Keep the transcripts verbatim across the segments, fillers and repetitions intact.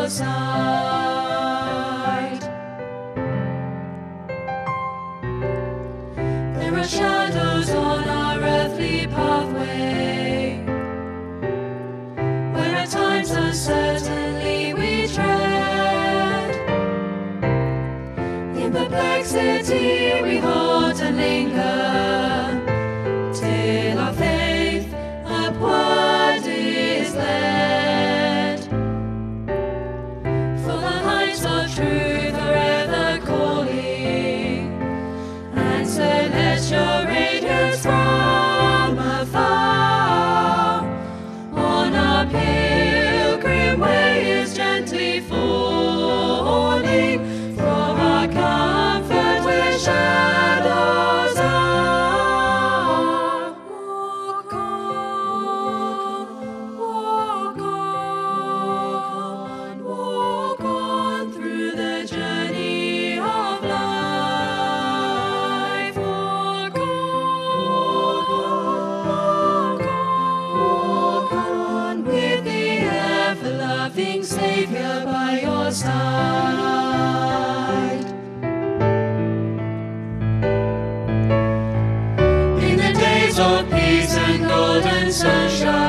your side. There are shadows on our earthly pathway, where at times uncertainly we tread. In perplexity we halt and linger, till our faith upward is led. For the heights of truth are ever calling, and celestial radiance from afar on our pilgrim way is gently falling. From our comfort where shadows are, walk on, walk on, walk on through the journey of life. Walk on, walk on, walk on with the ever-loving Savior by your side. In the days of peace and golden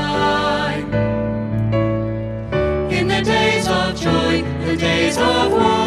sunshine, in the days of joy, the days of war,